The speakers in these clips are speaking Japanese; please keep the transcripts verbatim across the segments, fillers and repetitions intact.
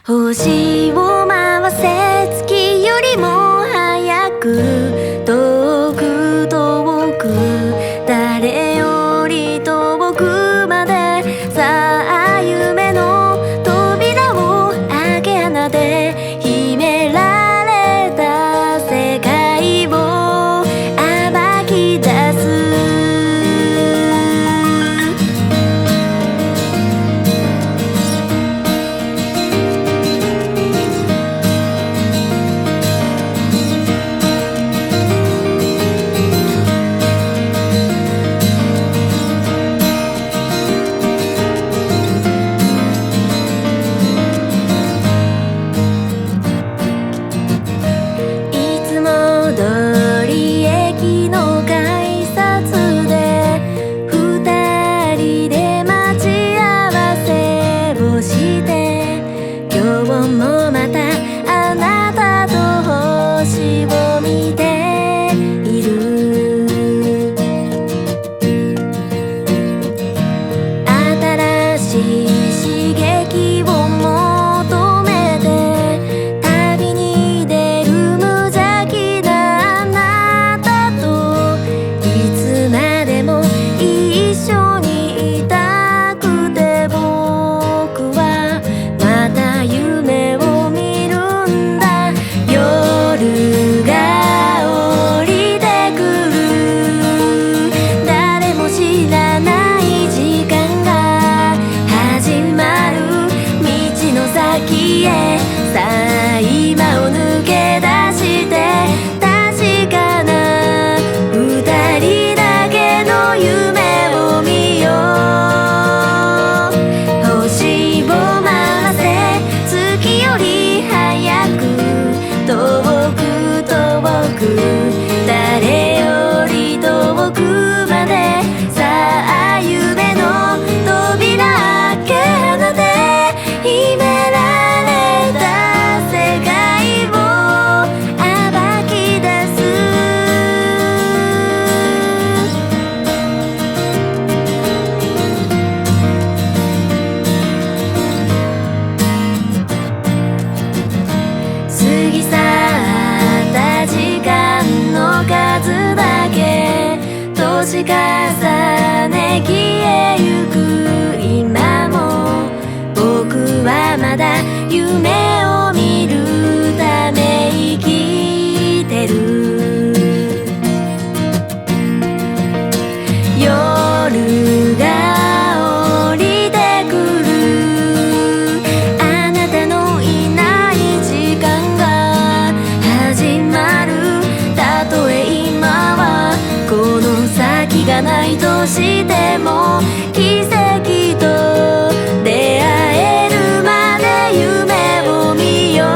星を回せ月よりも早く遠く遠く誰より遠くまでさあ夢の扉を開け穴で秘められた世界を暴き出すさあ今を抜け出して確かな二人だけの夢を見よう星を回せ月より早く遠く遠く誰より遠くまでさあ夢の扉開け穴で秘め年重ね消えゆく今も僕はまだ夢を見るため生きてる夜が降りてくるあなたのいない時間が始まるたとえ今はこの先がないとしても奇跡と出会えるまで夢を見よ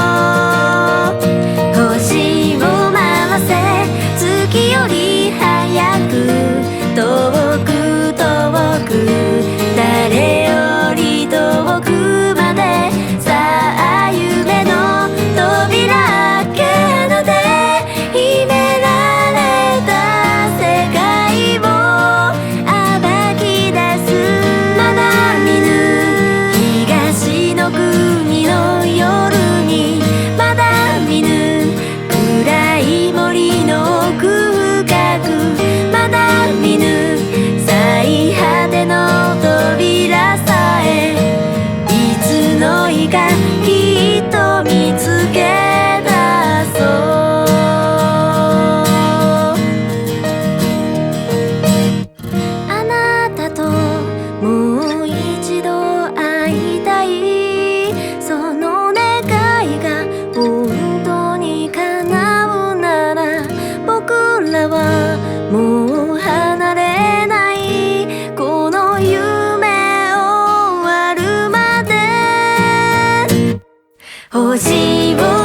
う星を回せ月より早く遠く遠く誰より遠くまでさあ夢の扉開け穴で秘められた世界を暴き出すまだ見ぬ東の国の夜にまだ見ぬ暗い森の奥深くまだ見ぬ最果ての扉さえいつの日かきっと見つけ出そうあなたともう一度会いたいその願いが本当に叶うなら僕らはもう離れないこの夢終わるまで星を